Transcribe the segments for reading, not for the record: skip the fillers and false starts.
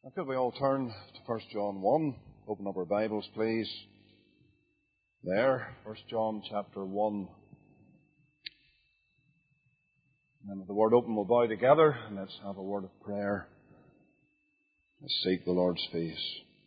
Could we all turn to 1 John 1? Open up our Bibles, please. There, 1 John chapter 1. And with the word open, we'll bow together and let's have a word of prayer. Let's seek the Lord's face.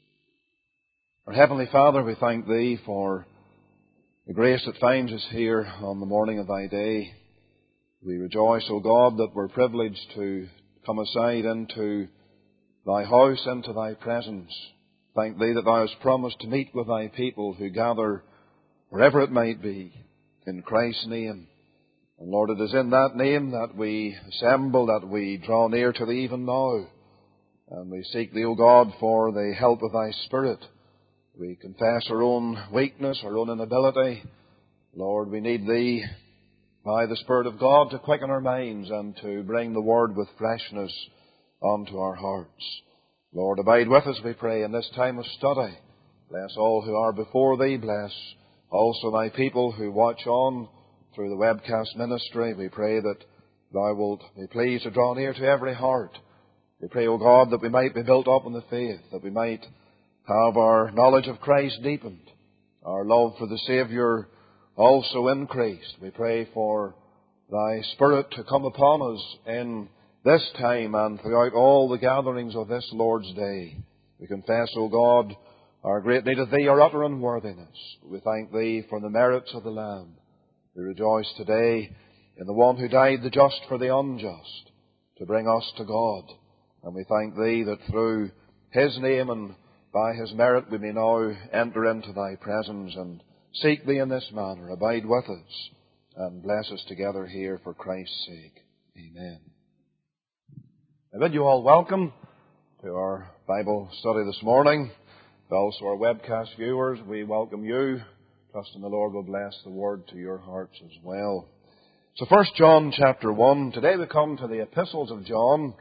Our Heavenly Father, we thank Thee for the grace that finds us here on the morning of Thy day. We rejoice, O God, that we're privileged to come aside into Thy house, into Thy presence. Thank Thee that Thou hast promised to meet with Thy people who gather wherever it might be, in Christ's name. And Lord, it is in that name that we assemble, that we draw near to Thee even now. And we seek Thee, O God, for the help of Thy Spirit. We confess our own weakness, our own inability. Lord, we need Thee by the Spirit of God to quicken our minds and to bring the Word with freshness onto our hearts. Lord, abide with us, we pray, in this time of study. Bless all who are before Thee. Bless also Thy people who watch on through the webcast ministry. We pray that Thou wilt be pleased to draw near to every heart. We pray, O God, that we might be built up in the faith, that we might have our knowledge of Christ deepened, our love for the Saviour also increased. We pray for Thy Spirit to come upon us in this time and throughout all the gatherings of this Lord's Day. We confess, O God, our great need of Thee, our utter unworthiness. We thank Thee for the merits of the Lamb. We rejoice today in the One who died, the just for the unjust, to bring us to God. And we thank Thee that through His name and by His merit we may now enter into Thy presence and seek Thee in this manner. Abide with us and bless us together here for Christ's sake. Amen. I bid you all welcome to our Bible study this morning. Also our webcast viewers, we welcome you. Trusting the Lord will bless the Word to your hearts as well. So 1 John chapter 1. Today we come to the epistles of John.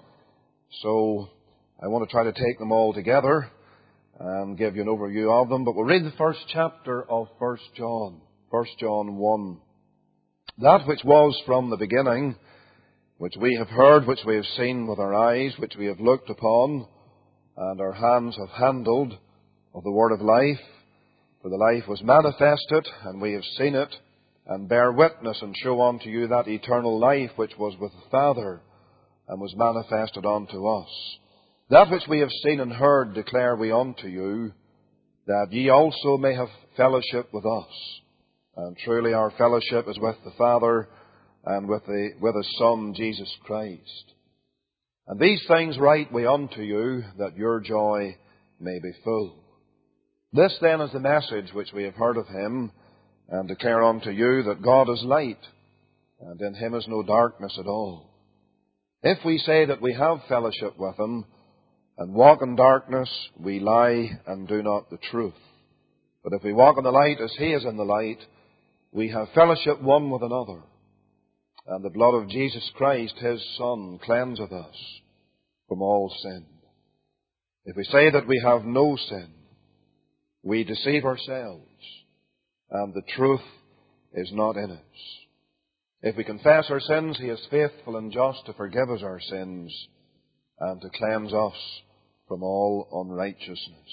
So I want to try to take them all together and give you an overview of them. But we'll read the first chapter of 1 John. 1 John 1. That which was from the beginning, which we have heard, which we have seen with our eyes, which we have looked upon, and our hands have handled, of the word of life. For the life was manifested, and we have seen it, and bear witness and show unto you that eternal life which was with the Father, and was manifested unto us. That which we have seen and heard declare we unto you, that ye also may have fellowship with us. And truly our fellowship is with the Father, and with His Son, Jesus Christ. And these things write we unto you, that your joy may be full. This then is the message which we have heard of Him, and declare unto you, that God is light, and in Him is no darkness at all. If we say that we have fellowship with Him, and walk in darkness, we lie and do not the truth. But if we walk in the light as He is in the light, we have fellowship one with another. And the blood of Jesus Christ, His Son, cleanseth us from all sin. If we say that we have no sin, we deceive ourselves, and the truth is not in us. If we confess our sins, He is faithful and just to forgive us our sins, and to cleanse us from all unrighteousness.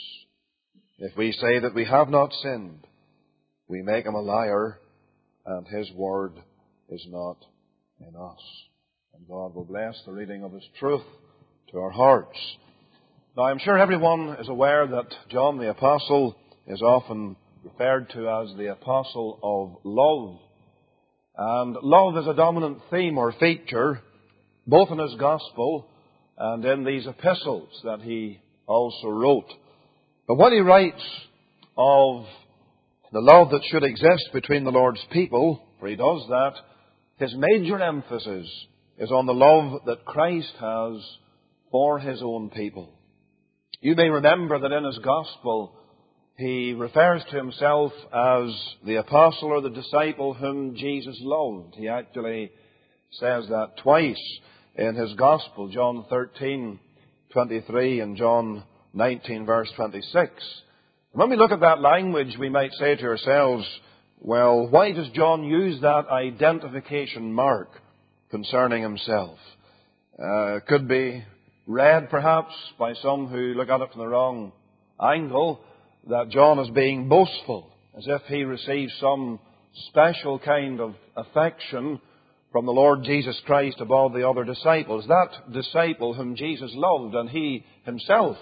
If we say that we have not sinned, we make Him a liar, and His word is not in us. And God will bless the reading of His truth to our hearts. Now, I'm sure everyone is aware that John the Apostle is often referred to as the Apostle of Love. And love is a dominant theme or feature both in his Gospel and in these epistles that he also wrote. But when he writes of the love that should exist between the Lord's people, for he does that, his major emphasis is on the love that Christ has for His own people. You may remember that in his Gospel, he refers to himself as the apostle or the disciple whom Jesus loved. He actually says that twice in his Gospel, John 13:23 and John 19, verse 26. When we look at that language, we might say to ourselves, well, why does John use that identification mark concerning himself? It could be read perhaps by some who look at it from the wrong angle, that John is being boastful, as if he receives some special kind of affection from the Lord Jesus Christ above the other disciples. That disciple whom Jesus loved, and he himself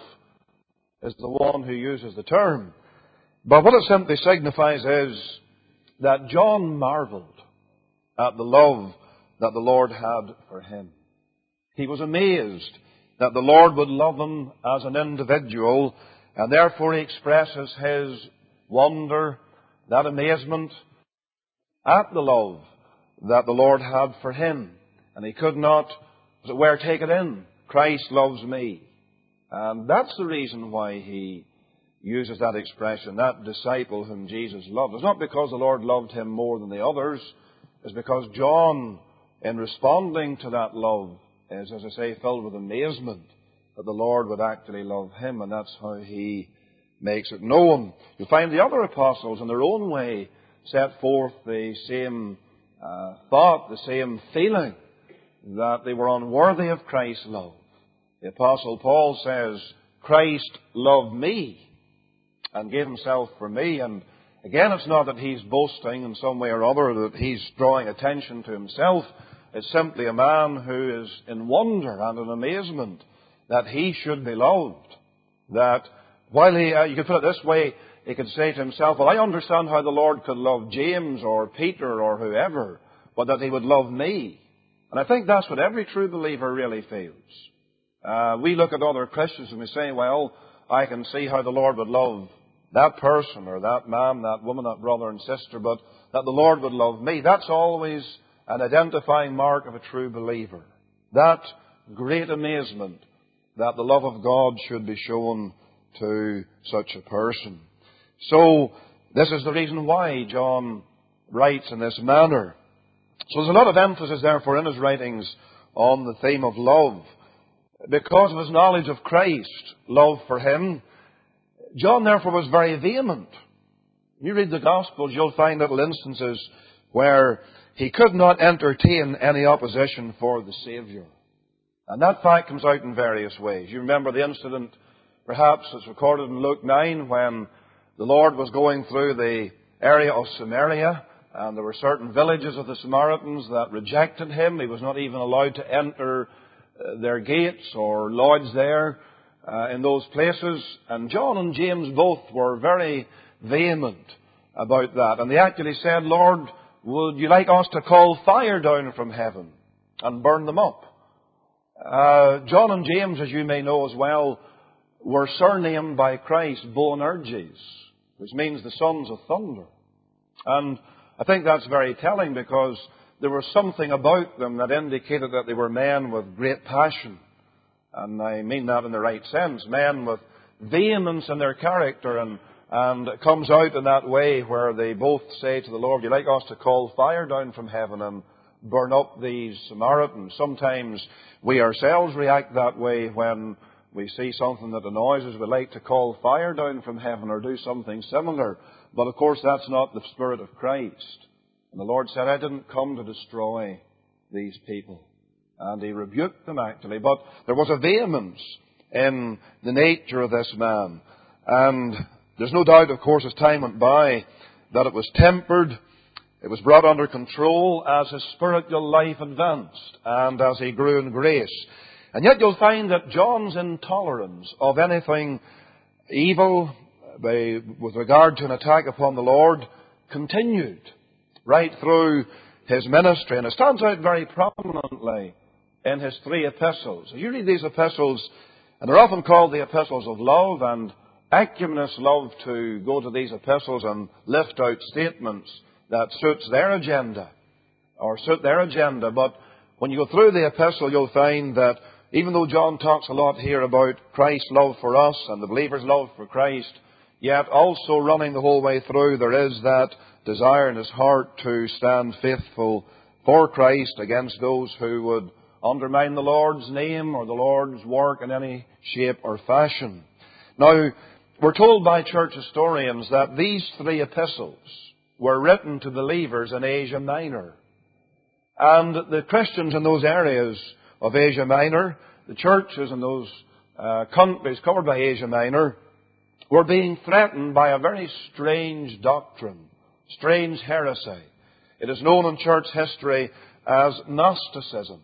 is the one who uses the term. But what it simply signifies is that John marveled at the love that the Lord had for him. He was amazed that the Lord would love him as an individual, and therefore he expresses his wonder, that amazement, at the love that the Lord had for him. And he could not, as it were, take it in. Christ loves me. And that's the reason why he uses that expression, that disciple whom Jesus loved. It's not because the Lord loved him more than the others. It's because John, in responding to that love, is, as I say, filled with amazement that the Lord would actually love him, and that's how he makes it known. You find the other apostles, in their own way, set forth the same thought, the same feeling, that they were unworthy of Christ's love. The Apostle Paul says, Christ loved me and gave himself for me. And again, it's not that he's boasting in some way or other, that he's drawing attention to himself. It's simply a man who is in wonder and in amazement that he should be loved. That while you could put it this way, he could say to himself, well, I understand how the Lord could love James or Peter or whoever, but that he would love me. And I think that's what every true believer really feels. We look at other Christians and we say, well, I can see how the Lord would love that person or that man, that woman, that brother and sister, but that the Lord would love me. That's always an identifying mark of a true believer. That great amazement that the love of God should be shown to such a person. So, this is the reason why John writes in this manner. So there's a lot of emphasis, therefore, in his writings on the theme of love. Because of his knowledge of Christ, love for him, John, therefore, was very vehement. You read the Gospels, you'll find little instances where he could not entertain any opposition for the Saviour. And that fact comes out in various ways. You remember the incident, perhaps, it's recorded in Luke 9, when the Lord was going through the area of Samaria, and there were certain villages of the Samaritans that rejected him. He was not even allowed to enter their gates or lodge there in those places. And John and James both were very vehement about that. And they actually said, Lord, would you like us to call fire down from heaven and burn them up? John and James, as you may know as well, were surnamed by Christ Boanerges, which means the sons of thunder. And I think that's very telling, because there was something about them that indicated that they were men with great passion. And I mean that in the right sense. Men with vehemence in their character. And it comes out in that way where they both say to the Lord, would you like us to call fire down from heaven and burn up these Samaritans? Sometimes we ourselves react that way when we see something that annoys us. We'd like to call fire down from heaven or do something similar. But of course that's not the Spirit of Christ. And the Lord said, I didn't come to destroy these people. And He rebuked them actually. But there was a vehemence in the nature of this man. And there's no doubt, of course, as time went by, that it was tempered. It was brought under control as his spiritual life advanced and as he grew in grace. And yet you'll find that John's intolerance of anything evil with regard to an attack upon the Lord continued right through his ministry. And it stands out very prominently in his 3 epistles. You read these epistles, and they're often called the epistles of love, and ecumenists love to go to these epistles and lift out statements that suits their agenda, or suit their agenda. But when you go through the epistle, you'll find that even though John talks a lot here about Christ's love for us and the believer's love for Christ, yet also running the whole way through, there is that desire in his heart to stand faithful for Christ against those who would undermine the Lord's name or the Lord's work in any shape or fashion. Now, we're told by church historians that these 3 epistles were written to believers in Asia Minor. And the Christians in those areas of Asia Minor, the churches in those countries covered by Asia Minor were being threatened by a very strange doctrine, strange heresy. It is known in church history as Gnosticism.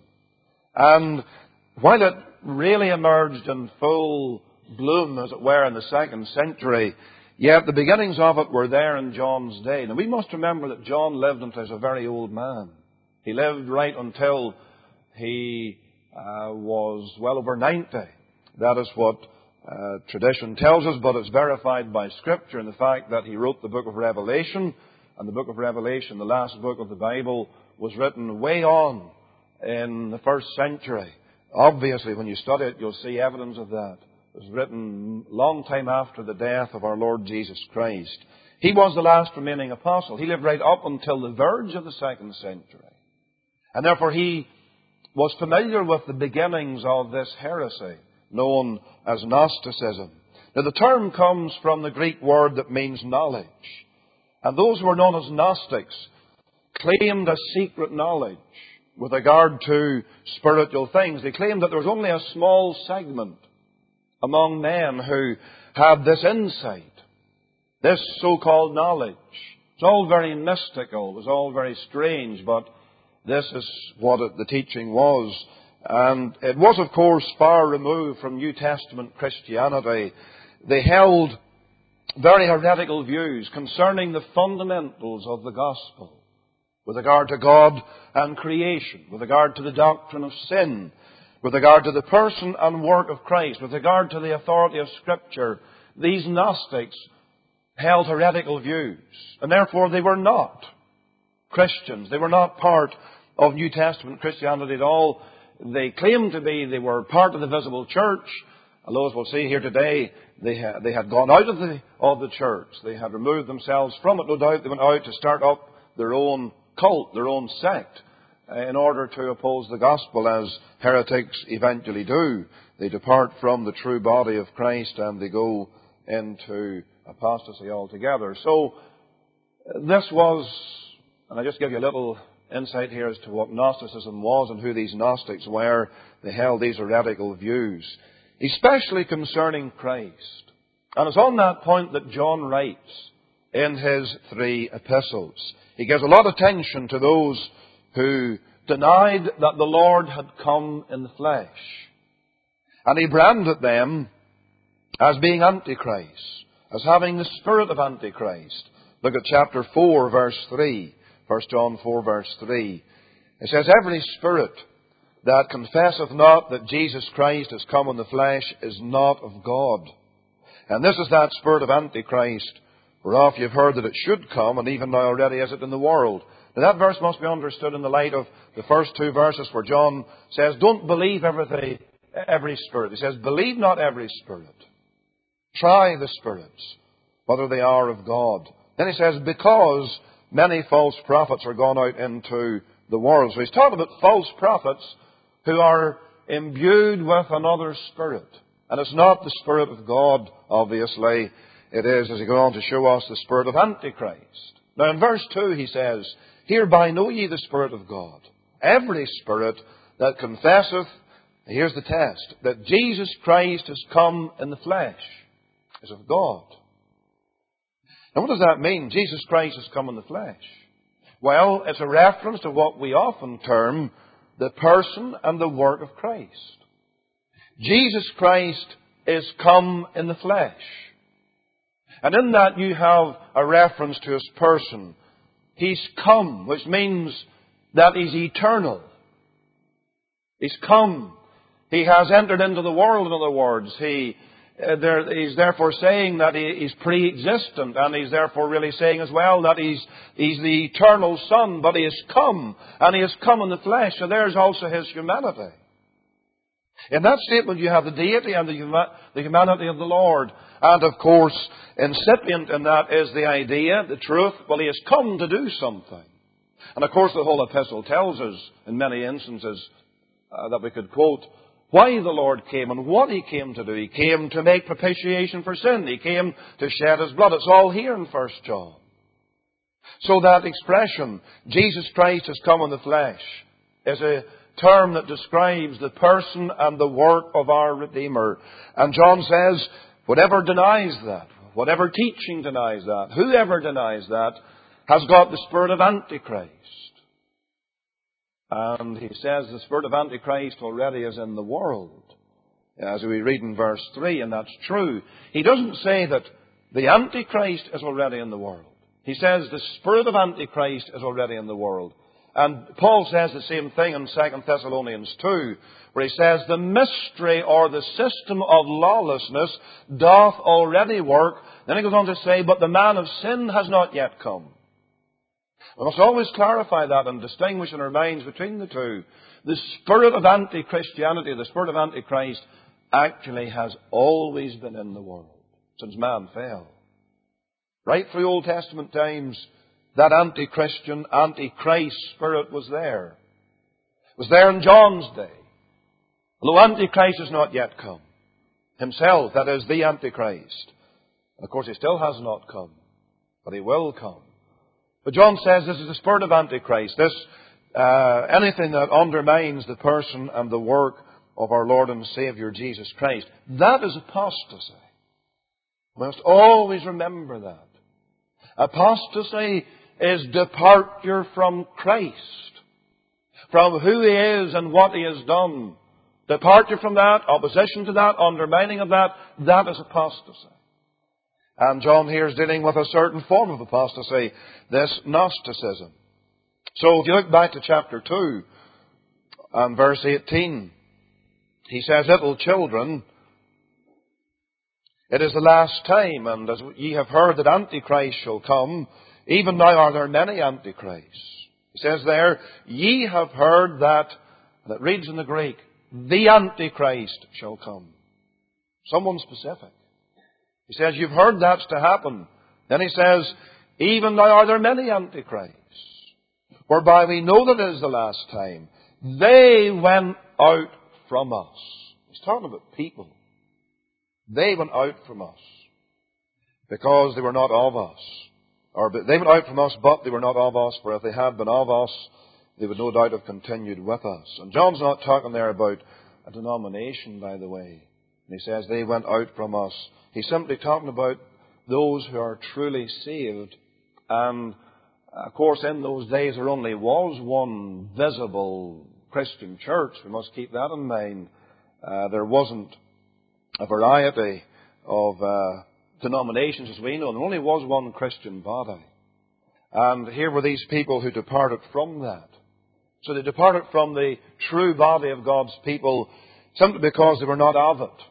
And while it really emerged in full bloom, as it were, in the 2nd century, yet the beginnings of it were there in John's day. Now we must remember that John lived until he was a very old man. He lived right until he was well over 90. That is what tradition tells us, but it's verified by Scripture in the fact that he wrote the book of Revelation. And the book of Revelation, the last book of the Bible, was written way on in the 1st century. Obviously, when you study it, you'll see evidence of that. It was written a long time after the death of our Lord Jesus Christ. He was the last remaining apostle. He lived right up until the verge of the 2nd century. And therefore he was familiar with the beginnings of this heresy, known as Gnosticism. Now the term comes from the Greek word that means knowledge. And those who were known as Gnostics claimed a secret knowledge with regard to spiritual things. They claimed that there was only a small segment among men who had this insight, this so-called knowledge. It's all very mystical. It was all very strange, but this is what the teaching was. And it was, of course, far removed from New Testament Christianity. They held very heretical views concerning the fundamentals of the gospel, with regard to God and creation, with regard to the doctrine of sin, with regard to the person and work of Christ, with regard to the authority of Scripture. These Gnostics held heretical views, and therefore they were not Christians. They were not part of New Testament Christianity at all. They claimed to be. They were part of the visible church. Although, as we'll see here today, they had gone out of the church. They had removed themselves from it. No doubt they went out to start up their own cult, their own sect, in order to oppose the gospel, as heretics eventually do. They depart from the true body of Christ and they go into apostasy altogether. So this was, and I just give you a little insight here as to what Gnosticism was and who these Gnostics were. They held these heretical views, especially concerning Christ. And it's on that point that John writes in his 3 epistles. He gives a lot of attention to those who denied that the Lord had come in the flesh. And he branded them as being Antichrist, as having the spirit of Antichrist. Look at chapter 4, verse 3. 1 John 4, verse 3. It says, "Every spirit that confesseth not that Jesus Christ is come in the flesh is not of God. And this is that spirit of Antichrist, whereof ye have heard that it should come, and even now already is it in the world." Now that verse must be understood in the light of the first 2 verses where John says, don't believe every spirit. He says, believe not every spirit. Try the spirits, whether they are of God. Then he says, because many false prophets are gone out into the world. So he's talking about false prophets who are imbued with another spirit. And it's not the Spirit of God, obviously. It is, as he goes on to show us, the spirit of Antichrist. Now in verse 2 he says, "Hereby know ye the Spirit of God. Every spirit that confesseth," here's the test, "that Jesus Christ has come in the flesh is of God." Now what does that mean? Jesus Christ has come in the flesh. Well, it's a reference to what we often term the person and the work of Christ. Jesus Christ is come in the flesh. And in that you have a reference to His person. He's come, which means that He's eternal. He's come. He has entered into the world, in other words. He's therefore saying that He's pre-existent, and He's therefore really saying as well that He's the eternal Son, but He has come, and He has come in the flesh, so there's also His humanity. In that statement you have the deity and the humanity of the Lord. And of course, incipient in that is the idea, the truth, well, He has come to do something. And of course the whole epistle tells us, in many instances that we could quote, why the Lord came and what He came to do. He came to make propitiation for sin. He came to shed His blood. It's all here in 1 John. So that expression, Jesus Christ has come in the flesh, is a term that describes the person and the work of our Redeemer. And John says, whatever denies that, whatever teaching denies that, whoever denies that, has got the spirit of Antichrist. And he says the spirit of Antichrist already is in the world, as we read in verse 3, and that's true. He doesn't say that the Antichrist is already in the world. He says the spirit of Antichrist is already in the world. And Paul says the same thing in 2 Thessalonians 2, where he says, the mystery or the system of lawlessness doth already work. Then he goes on to say, but the man of sin has not yet come. We must always clarify that and distinguish in our minds between the two. The spirit of anti-Christianity, the spirit of Antichrist, actually has always been in the world since man fell. Right through Old Testament times, that anti-Christian, anti-Christ spirit was there. It was there in John's day. Although Antichrist has not yet come. Himself, that is, the Antichrist. Of course, he still has not come, but he will come. But John says this is the spirit of Antichrist. This, anything that undermines the person and the work of our Lord and Savior Jesus Christ. That is apostasy. We must always remember that. Apostasy is departure from Christ, from who He is and what He has done. Departure from that, opposition to that, undermining of that, that is apostasy. And John here is dealing with a certain form of apostasy, this Gnosticism. So if you look back to chapter 2 and verse 18, he says, little children, it is the last time, and as ye have heard that Antichrist shall come, even now are there many Antichrists. He says there, ye have heard that, and it reads in the Greek, the Antichrist shall come. Someone specific. He says, you've heard that's to happen. Then he says, even now are there many Antichrists, whereby we know that it is the last time. They went out from us. He's talking about people. They went out from us because they were not of us. Or they went out from us, but they were not of us. For if they had been of us, they would no doubt have continued with us. And John's not talking there about a denomination, by the way. And he says they went out from us. He's simply talking about those who are truly saved. And, of course, in those days there only was one visible Christian church. We must keep that in mind. There wasn't a variety of denominations as we know. There only was one Christian body. And here were these people who departed from that. So they departed from the true body of God's people simply because they were not of it.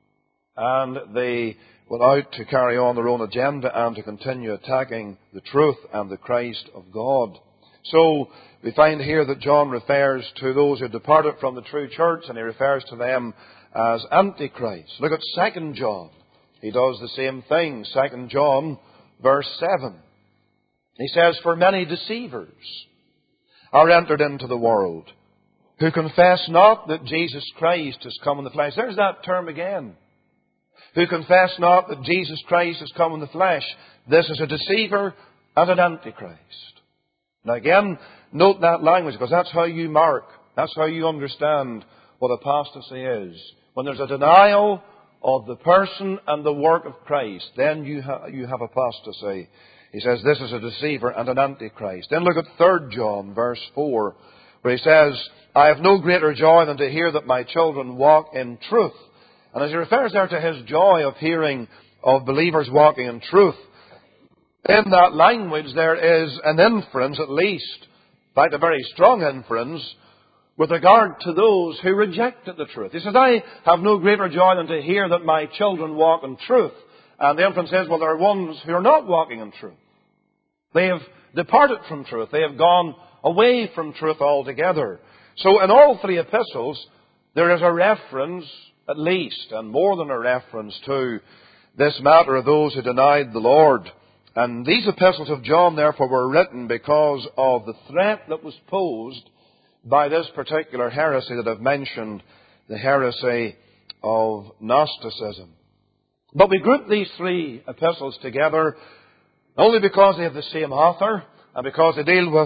And they went out to carry on their own agenda and to continue attacking the truth and the Christ of God. So we find here that John refers to those who departed from the true church, and he refers to them as Antichrists. Look at 2 John. He does the same thing. 2 John, verse 7. He says, for many deceivers are entered into the world, who confess not that Jesus Christ has come in the flesh. There's that term again. Who confess not that Jesus Christ has come in the flesh. This is a deceiver and an Antichrist. Now again, note that language, because that's how you mark, that's how you understand what apostasy is. When there's a denial of the person and the work of Christ, then you have apostasy. He says this is a deceiver and an Antichrist. Then look at 3 John, verse 4, where he says, I have no greater joy than to hear that my children walk in truth. And as he refers there to his joy of hearing of believers walking in truth, in that language there is an inference at least, in fact a very strong inference, with regard to those who rejected the truth. He says, I have no greater joy than to hear that my children walk in truth. And the inference is, well, there are ones who are not walking in truth. They have departed from truth. They have gone away from truth altogether. So in all 3 epistles, there is a reference, at least, and more than a reference to this matter of those who denied the Lord. And these epistles of John, therefore, were written because of the threat that was posed by this particular heresy that I've mentioned, the heresy of Gnosticism. But we group these 3 epistles together only because they have the same author and because they deal with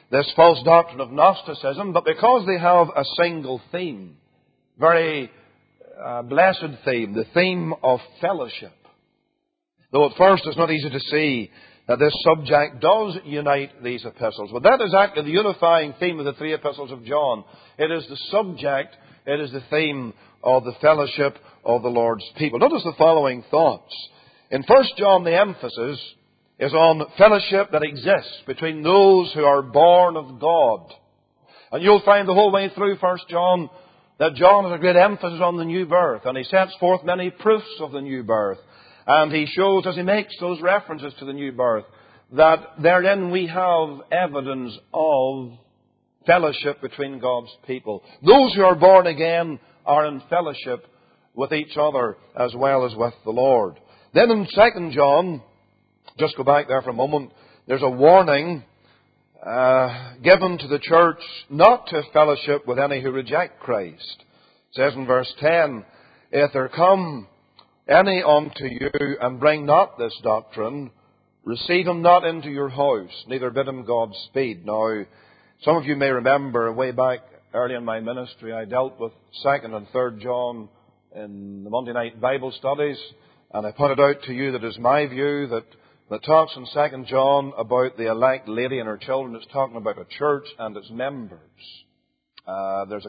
this false doctrine of Gnosticism, but because they have a single theme, very blessed theme, the theme of fellowship. Though at first it's not easy to see that this subject does unite these epistles. But that is actually the unifying theme of the three epistles of John. It is the subject, it is the theme of the fellowship of the Lord's people. Notice the following thoughts. In 1 John, the emphasis is on fellowship that exists between those who are born of God. And you'll find the whole way through 1 John that John has a great emphasis on the new birth, and he sets forth many proofs of the new birth. And he shows, as he makes those references to the new birth, that therein we have evidence of fellowship between God's people. Those who are born again are in fellowship with each other as well as with the Lord. Then in 2 John, just go back there for a moment, there's a warning given to the church not to fellowship with any who reject Christ. It says in verse 10, "If there come any unto you, and bring not this doctrine, receive him not into your house, neither bid him Godspeed." Now, some of you may remember way back early in my ministry, I dealt with 2nd and 3rd John in the Monday night Bible studies, and I pointed out to you that it's my view that talks in 2nd John about the elect lady and her children. It's talking about a church and its members. There's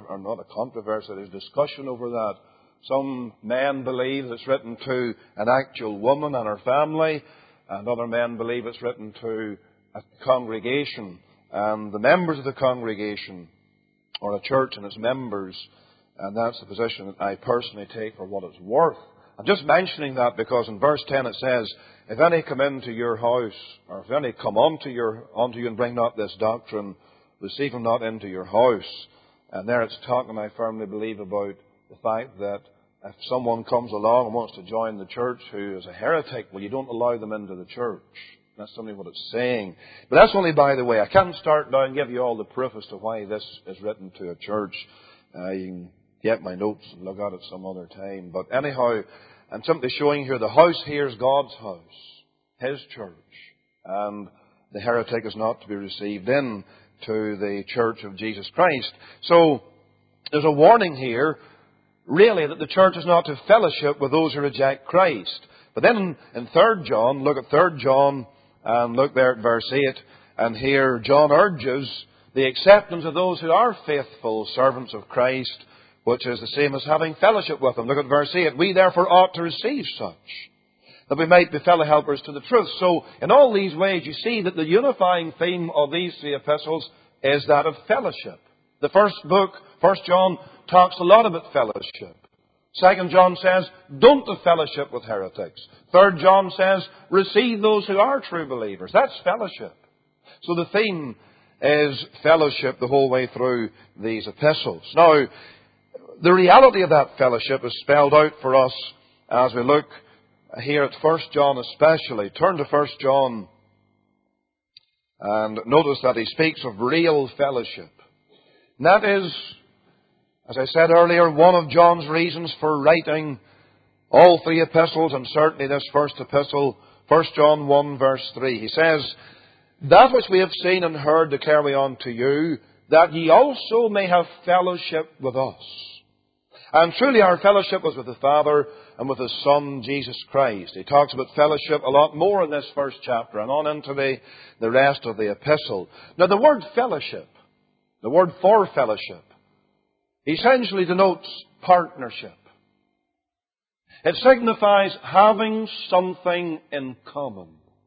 there's discussion over that. Some men believe it's written to an actual woman and her family, and other men believe it's written to a congregation. And the members of the congregation, or a church and its members, and that's the position that I personally take for what it's worth. I'm just mentioning that because in verse 10 it says, "If any come into your house, or if any come unto you and bring not this doctrine, receive him not into your house." And there it's talking, I firmly believe, about the fact that if someone comes along and wants to join the church who is a heretic, well, you don't allow them into the church. That's only what it's saying. But that's only by the way. I can't start now and give you all the proof as to why this is written to a church. You can get my notes and look at it some other time. But anyhow, I'm simply showing here the house here is God's house, His church. And the heretic is not to be received in to the church of Jesus Christ. So, there's a warning here, really, that the church is not to fellowship with those who reject Christ. But then in 3 John, look at 3 John and look there at verse 8. And here John urges the acceptance of those who are faithful servants of Christ, which is the same as having fellowship with Him. Look at verse 8. "We therefore ought to receive such, that we might be fellow helpers to the truth." So in all these ways you see that the unifying theme of these three epistles is that of fellowship. The first book, 1 John, talks a lot about fellowship. 2 John says, don't have fellowship with heretics. 3 John says, receive those who are true believers. That's fellowship. So the theme is fellowship the whole way through these epistles. Now, the reality of that fellowship is spelled out for us as we look here at 1 John especially. Turn to 1 John and notice that he speaks of real fellowship. And that is, as I said earlier, one of John's reasons for writing all three epistles, and certainly this first epistle, 1 John 1 verse 3. He says, "That which we have seen and heard declare we unto you, that ye also may have fellowship with us. And truly our fellowship was with the Father and with His Son, Jesus Christ." He talks about fellowship a lot more in this first chapter and on into the rest of the epistle. Now the word fellowship, the word for fellowship, essentially denotes partnership. It signifies having something in common.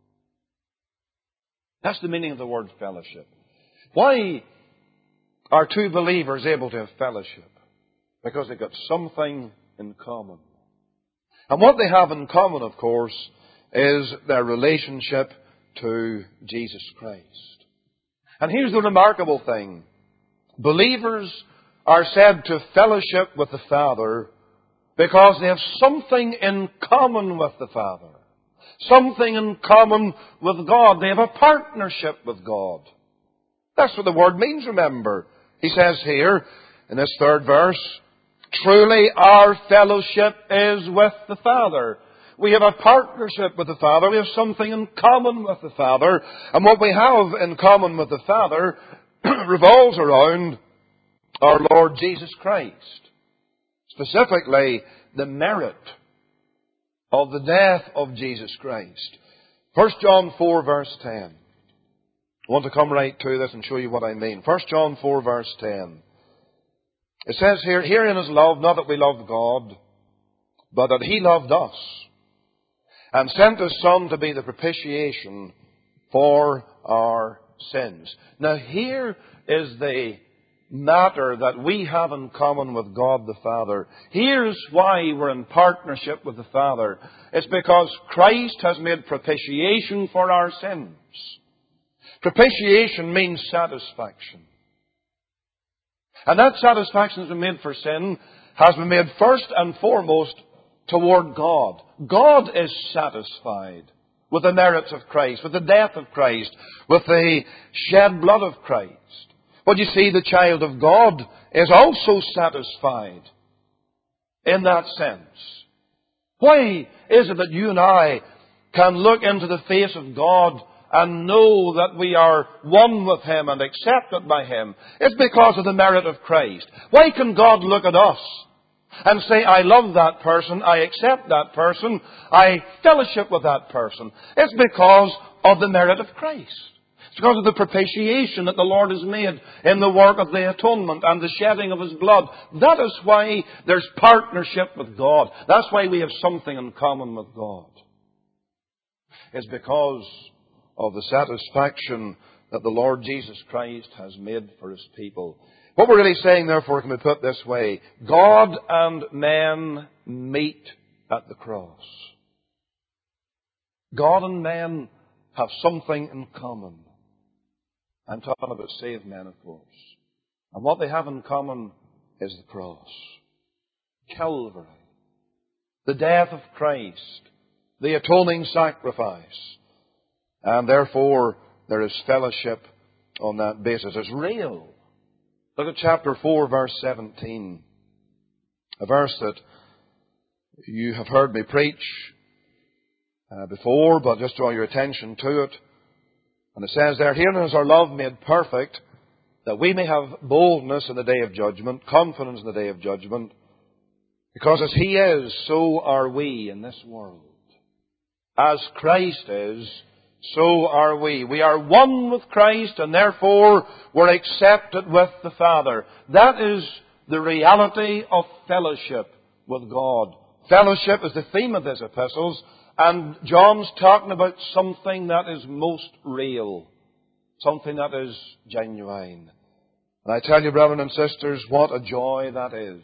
That's the meaning of the word fellowship. Why are two believers able to have fellowship? Because they've got something in common. And what they have in common, of course, is their relationship to Jesus Christ. And here's the remarkable thing. Believers are said to fellowship with the Father because they have something in common with the Father. Something in common with God. They have a partnership with God. That's what the word means, remember. He says here, in this third verse, "Truly our fellowship is with the Father." We have a partnership with the Father. We have something in common with the Father. And what we have in common with the Father revolves around our Lord Jesus Christ. Specifically, the merit of the death of Jesus Christ. 1 John 4 verse 10. I want to come right to this and show you what I mean. 1 John 4 verse 10. It says here, herein is love, not that we loved God, but that He loved us, and sent His Son to be the propitiation for our sins. Now here is the matter that we have in common with God the Father. Here's why we're in partnership with the Father. It's because Christ has made propitiation for our sins. Propitiation means satisfaction. And that satisfaction has been made for sin, has been made first and foremost toward God. God is satisfied with the merits of Christ, with the death of Christ, with the shed blood of Christ. But you see, the child of God is also satisfied in that sense. Why is it that you and I can look into the face of God and know that we are one with Him and accepted by Him? It's because of the merit of Christ. Why can God look at us and say, I love that person, I accept that person, I fellowship with that person? It's because of the merit of Christ. It's because of the propitiation that the Lord has made in the work of the atonement and the shedding of His blood. That is why there's partnership with God. That's why we have something in common with God. It's because of the satisfaction that the Lord Jesus Christ has made for His people. What we're really saying, therefore, can be put this way: God and men meet at the cross. God and men have something in common. I'm talking about saved men, of course. And what they have in common is the cross. Calvary. The death of Christ. The atoning sacrifice. And therefore, there is fellowship on that basis. It's real. Look at chapter 4, verse 17. A verse that you have heard me preach before, but just draw your attention to it. And it says there, herein is our love made perfect, that we may have boldness in the day of judgment, confidence in the day of judgment. Because as He is, so are we in this world. As Christ is, so are we. We are one with Christ, and therefore we're accepted with the Father. That is the reality of fellowship with God. Fellowship is the theme of these epistles, and John's talking about something that is most real, something that is genuine. And I tell you, brethren and sisters, what a joy that is.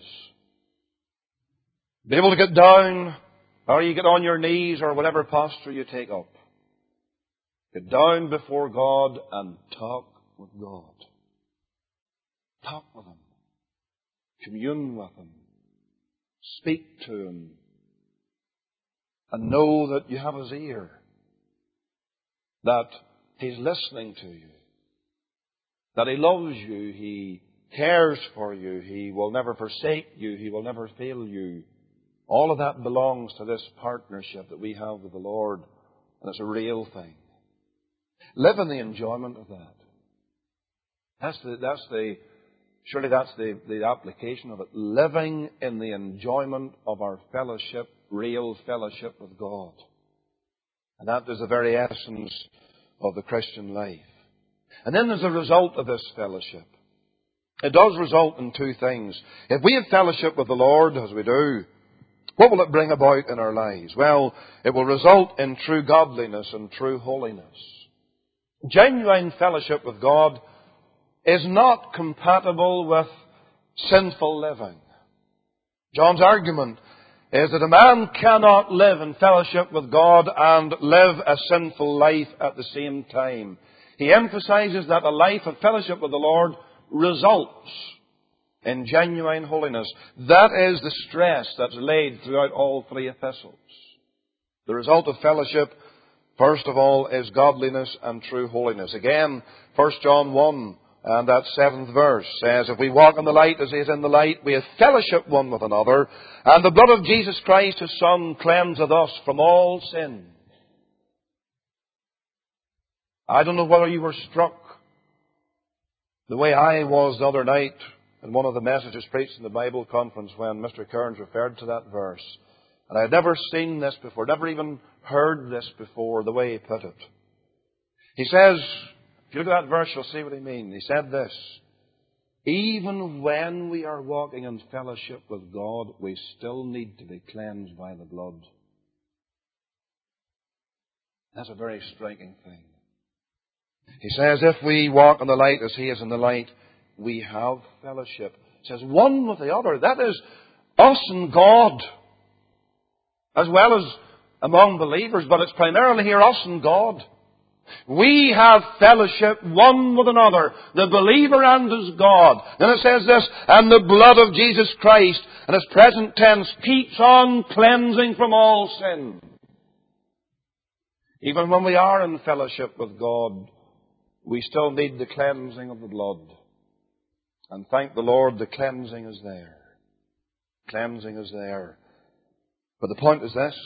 Be able to get down, or you get on your knees, or whatever posture you take up. Get down before God and talk with God. Talk with Him. Commune with Him. Speak to Him. And know that you have His ear. That He's listening to you. That He loves you. He cares for you. He will never forsake you. He will never fail you. All of that belongs to this partnership that we have with the Lord. And it's a real thing. Live in the enjoyment of that. Surely that's the application of it. Living in the enjoyment of our fellowship, real fellowship with God. And that is the very essence of the Christian life. And then there's a result of this fellowship. It does result in two things. If we have fellowship with the Lord, as we do, what will it bring about in our lives? Well, it will result in true godliness and true holiness. Genuine fellowship with God is not compatible with sinful living. John's argument is that a man cannot live in fellowship with God and live a sinful life at the same time. He emphasizes that a life of fellowship with the Lord results in genuine holiness. That is the stress that's laid throughout all three epistles. The result of fellowship, first of all, is godliness and true holiness. Again, 1 John 1 And that 7th verse says, if we walk in the light as He is in the light, we have fellowship one with another, and the blood of Jesus Christ, His Son, cleanseth us from all sin. I don't know whether you were struck the way I was the other night in one of the messages preached in the Bible conference when Mr. Kearns referred to that verse. And I had never seen this before, never even heard this before, the way he put it. He says, if you look at that verse, you'll see what he means. He said this, even when we are walking in fellowship with God, we still need to be cleansed by the blood. That's a very striking thing. He says, if we walk in the light as He is in the light, we have fellowship. He says, one with the other. That is us and God, as well as among believers, but it's primarily here us and God. We have fellowship one with another, the believer and his God. Then it says this, and the blood of Jesus Christ, in its present tense, keeps on cleansing from all sin. Even when we are in fellowship with God, we still need the cleansing of the blood. And thank the Lord, the cleansing is there. Cleansing is there. But the point is this.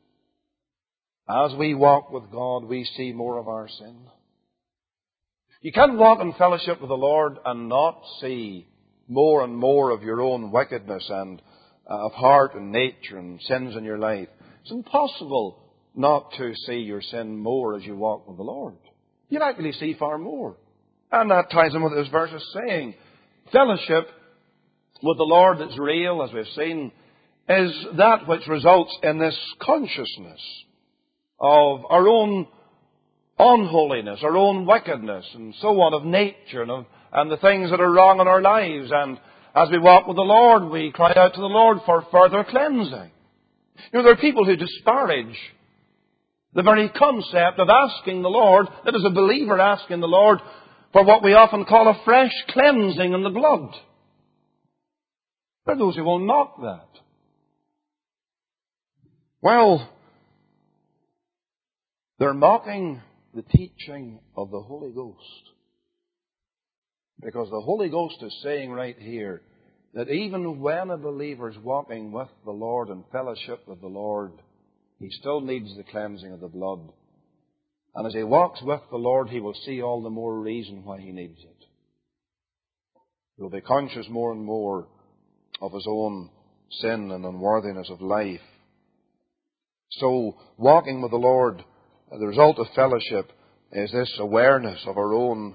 As we walk with God, we see more of our sin. You can't walk in fellowship with the Lord and not see more and more of your own wickedness and of heart and nature and sins in your life. It's impossible not to see your sin more as you walk with the Lord. You'll actually see far more. And that ties in with this verse is saying. Fellowship with the Lord that's real, as we've seen, is that which results in this consciousness of our own unholiness, our own wickedness, and so on, of nature and the things that are wrong in our lives. And as we walk with the Lord, we cry out to the Lord for further cleansing. You know, there are people who disparage the very concept of asking the Lord, that is a believer asking the Lord for what we often call a fresh cleansing in the blood. There are those who will mock that. Well, they're mocking the teaching of the Holy Ghost. Because the Holy Ghost is saying right here that even when a believer is walking with the Lord in fellowship with the Lord, he still needs the cleansing of the blood. And as he walks with the Lord, he will see all the more reason why he needs it. He will be conscious more and more of his own sin and unworthiness of life. So, walking with the Lord, the result of fellowship is this awareness of our own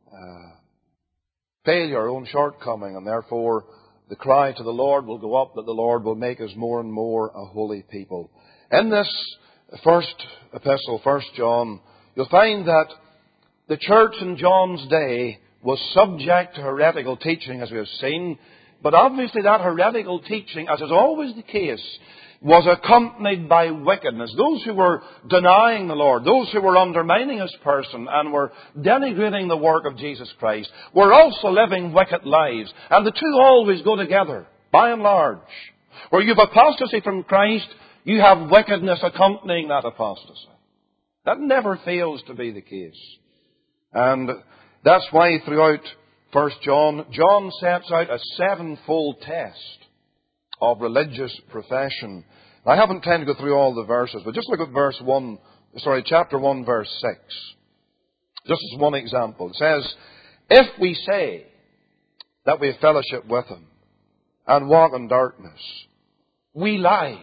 failure, our own shortcoming, and therefore the cry to the Lord will go up that the Lord will make us more and more a holy people. In this first epistle, 1 John, you'll find that the church in John's day was subject to heretical teaching, as we have seen, but obviously that heretical teaching, as is always the case, was accompanied by wickedness. Those who were denying the Lord, those who were undermining His person and were denigrating the work of Jesus Christ, were also living wicked lives. And the two always go together, by and large. Where you have apostasy from Christ, you have wickedness accompanying that apostasy. That never fails to be the case. And that's why throughout 1 John, John sets out a sevenfold test of religious profession. I haven't time to go through all the verses, but just look at chapter 1, verse 6. Just as one example. It says, if we say that we have fellowship with Him and walk in darkness, we lie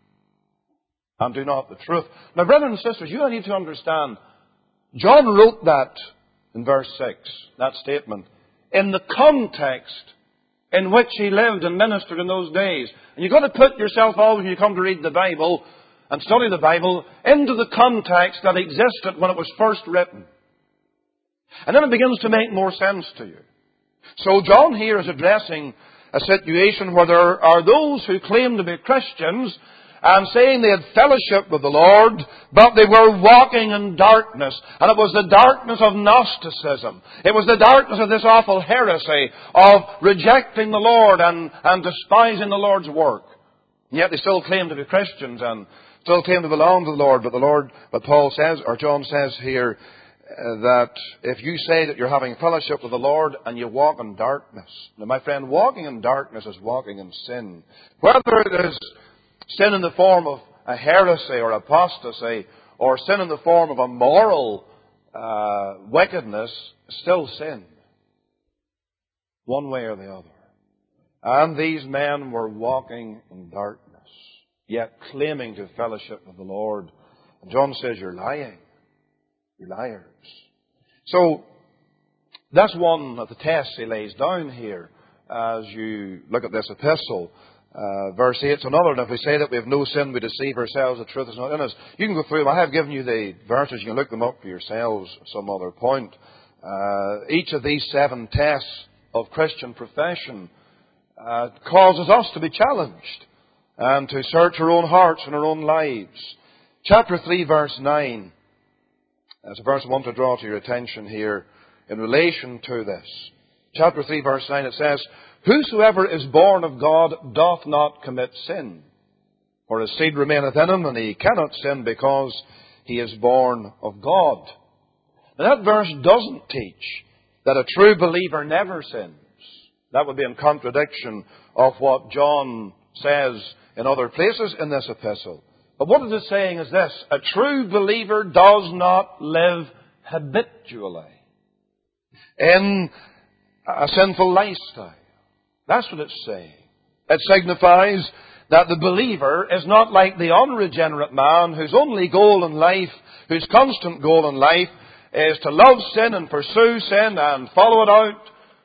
and do not the truth. Now, brothers and sisters, you need to understand, John wrote that in verse 6, that statement, in the context in which he lived and ministered in those days. And you've got to put yourself always, when you come to read the Bible and study the Bible, into the context that existed when it was first written. And then it begins to make more sense to you. So John here is addressing a situation where there are those who claim to be Christians and saying they had fellowship with the Lord, but they were walking in darkness. And it was the darkness of Gnosticism. It was the darkness of this awful heresy of rejecting the Lord and despising the Lord's work. And yet they still claim to be Christians and still claim to belong to the Lord. But Paul says, or John says here, that if you say that you're having fellowship with the Lord and you walk in darkness, now my friend, walking in darkness is walking in sin. Whether it is sin in the form of a heresy or apostasy, or sin in the form of a moral wickedness, still sin. One way or the other. And these men were walking in darkness, yet claiming to fellowship with the Lord. And John says, you're lying. You're liars. So, that's one of the tests he lays down here as you look at this epistle. Verse 8 is another, and if we say that we have no sin, we deceive ourselves, the truth is not in us. You can go through them. I have given you the verses. You can look them up for yourselves at some other point. Each of these 7 tests of Christian profession causes us to be challenged and to search our own hearts and our own lives. Chapter 3, verse 9. That's a verse I want to draw to your attention here in relation to this. Chapter 3, verse 9, it says, whosoever is born of God doth not commit sin, for his seed remaineth in him, and he cannot sin because he is born of God. Now that verse doesn't teach that a true believer never sins. That would be in contradiction of what John says in other places in this epistle. But what it is saying is this: a true believer does not live habitually in a sinful lifestyle. That's what it's saying. It signifies that the believer is not like the unregenerate man whose only goal in life, whose constant goal in life, is to love sin and pursue sin and follow it out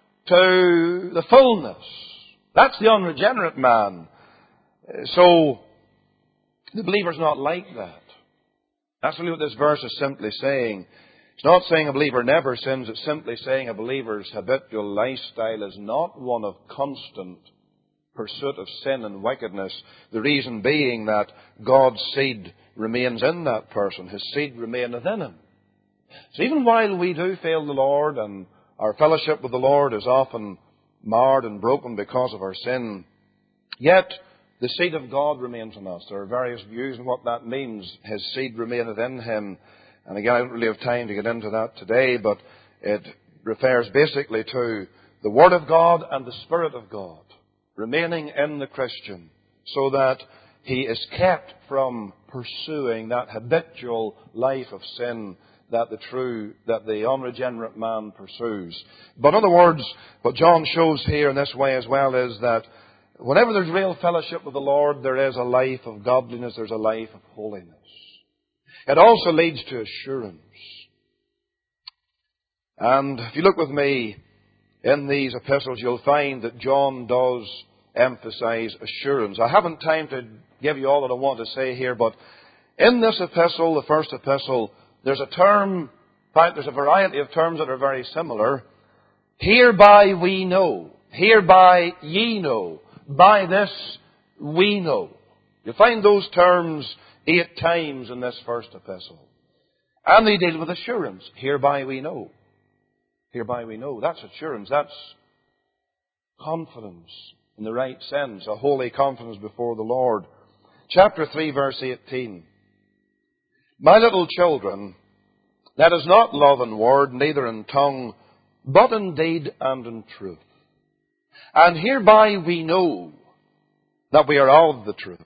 to the fullness. That's the unregenerate man. So, the believer's not like that. That's really what this verse is simply saying. It's not saying a believer never sins. It's simply saying a believer's habitual lifestyle is not one of constant pursuit of sin and wickedness. The reason being that God's seed remains in that person. His seed remaineth in him. So even while we do fail the Lord and our fellowship with the Lord is often marred and broken because of our sin, yet the seed of God remains in us. There are various views on what that means. His seed remaineth in him. And again, I don't really have time to get into that today, but it refers basically to the Word of God and the Spirit of God remaining in the Christian so that he is kept from pursuing that habitual life of sin that the unregenerate man pursues. But in other words, what John shows here in this way as well is that whenever there's real fellowship with the Lord, there is a life of godliness, there's a life of holiness. It also leads to assurance. And if you look with me in these epistles, you'll find that John does emphasize assurance. I haven't time to give you all that I want to say here, but in this epistle, the first epistle, there's a term, in fact, there's a variety of terms that are very similar. Hereby we know. Hereby ye know. By this we know. You'll find those terms 8 times in this first epistle. And they deal with assurance. Hereby we know. Hereby we know. That's assurance. That's confidence in the right sense. A holy confidence before the Lord. Chapter 3, verse 18. My little children, let us not love in word, neither in tongue, but in deed and in truth. And hereby we know that we are of the truth.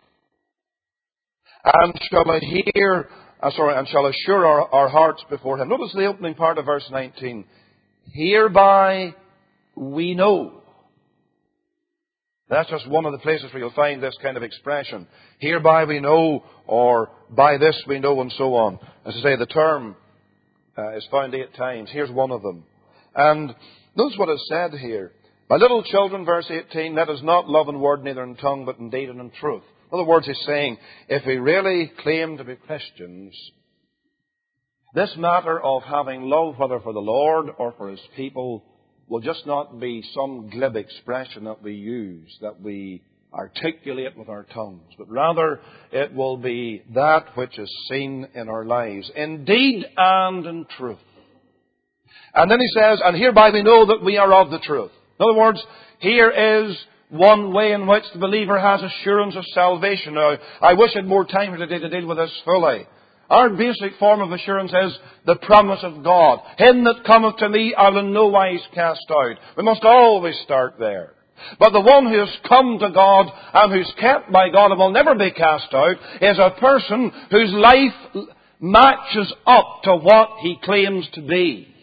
And shall assure our hearts before Him. Notice the opening part of verse 19. Hereby we know. That's just one of the places where you'll find this kind of expression. Hereby we know, or by this we know, and so on. As I say, the term is found 8 times. Here's one of them. And notice what is said here. My little children, verse 18, let us not love in word, neither in tongue, but in deed and in truth. In other words, he's saying, if we really claim to be Christians, this matter of having love, whether for the Lord or for His people, will just not be some glib expression that we use, that we articulate with our tongues, but rather it will be that which is seen in our lives, in deed and in truth. And then he says, and hereby we know that we are of the truth. In other words, here is one way in which the believer has assurance of salvation. Now, I wish I had more time today to deal with this fully. Our basic form of assurance is the promise of God. Him that cometh to me, I will in no wise cast out. We must always start there. But the one who has come to God and who's kept by God and will never be cast out is a person whose life matches up to what he claims to be.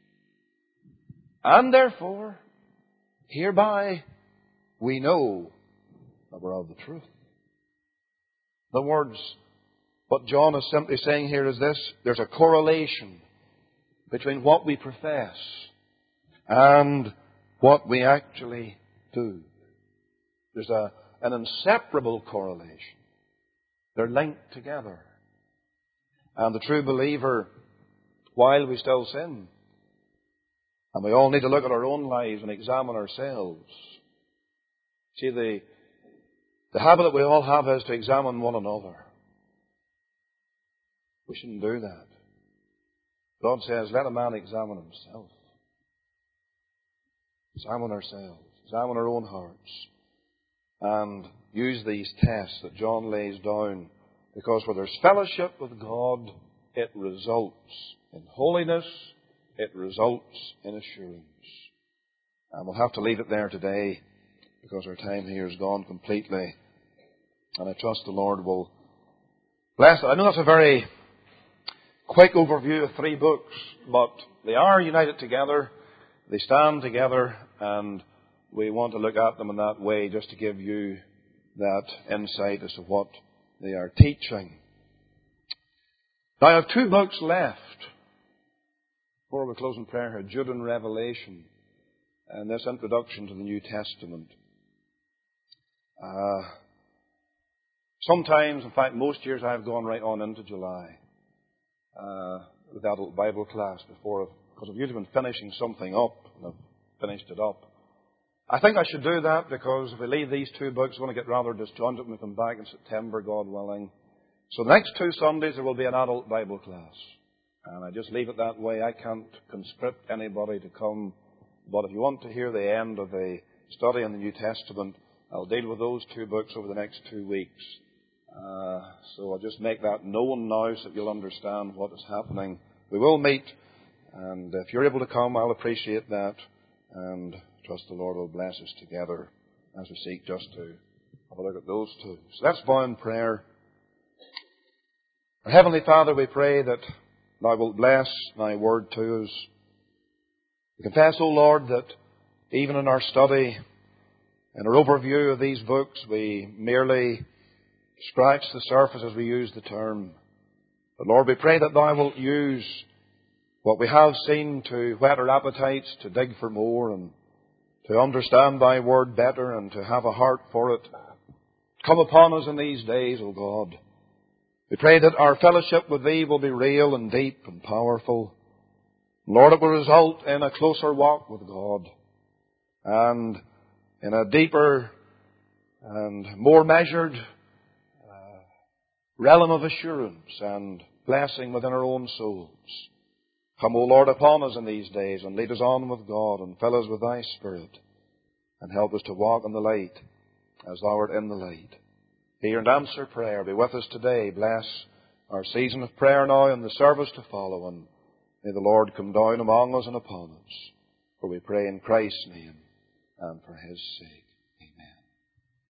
And therefore, hereby we know that we're of the truth. The words, what John is simply saying here is this: there's a correlation between what we profess and what we actually do. There's an inseparable correlation. They're linked together. And the true believer, while we still sin, and we all need to look at our own lives and examine ourselves. See, the habit that we all have is to examine one another. We shouldn't do that. God says, let a man examine himself. Examine ourselves. Examine our own hearts. And use these tests that John lays down. Because where there's fellowship with God, it results in holiness. It results in assurance. And we'll have to leave it there today, because our time here is gone completely. And I trust the Lord will bless it. I know that's a very quick overview of 3 books, but they are united together. They stand together, and we want to look at them in that way just to give you that insight as to what they are teaching. Now, I have 2 books left before we close in prayer here, Jude and Revelation, and this introduction to the New Testament. Sometimes, in fact, most years I've gone right on into July with adult Bible class because I've usually been finishing something up, and I've finished it up. I think I should do that, because if we leave these 2 books, it's going to get rather disjointed when we come back in September, God willing. So the next 2 Sundays there will be an adult Bible class. And I just leave it that way. I can't conscript anybody to come. But if you want to hear the end of a study in the New Testament, I'll deal with those 2 books over the next 2 weeks. So I'll just make that known now so that you'll understand what is happening. We will meet, and if you're able to come, I'll appreciate that, and trust the Lord will bless us together as we seek just to have a look at those 2. So let's bow in prayer. Our Heavenly Father, we pray that Thou wilt bless Thy word to us. We confess, O Lord, that even in our study, in our overview of these books, we merely scratch the surface as we use the term. But Lord, we pray that Thou wilt use what we have seen to whet our appetites, to dig for more, and to understand Thy word better, and to have a heart for it. Come upon us in these days, O God. We pray that our fellowship with Thee will be real and deep and powerful. Lord, it will result in a closer walk with God, and in a deeper and more measured realm of assurance and blessing within our own souls. Come, O Lord, upon us in these days, and lead us on with God, and fill us with Thy Spirit, and help us to walk in the light as Thou art in the light. Hear and answer prayer. Be with us today. Bless our season of prayer now and the service to follow, and may the Lord come down among us and upon us. For we pray in Christ's name and for His sake.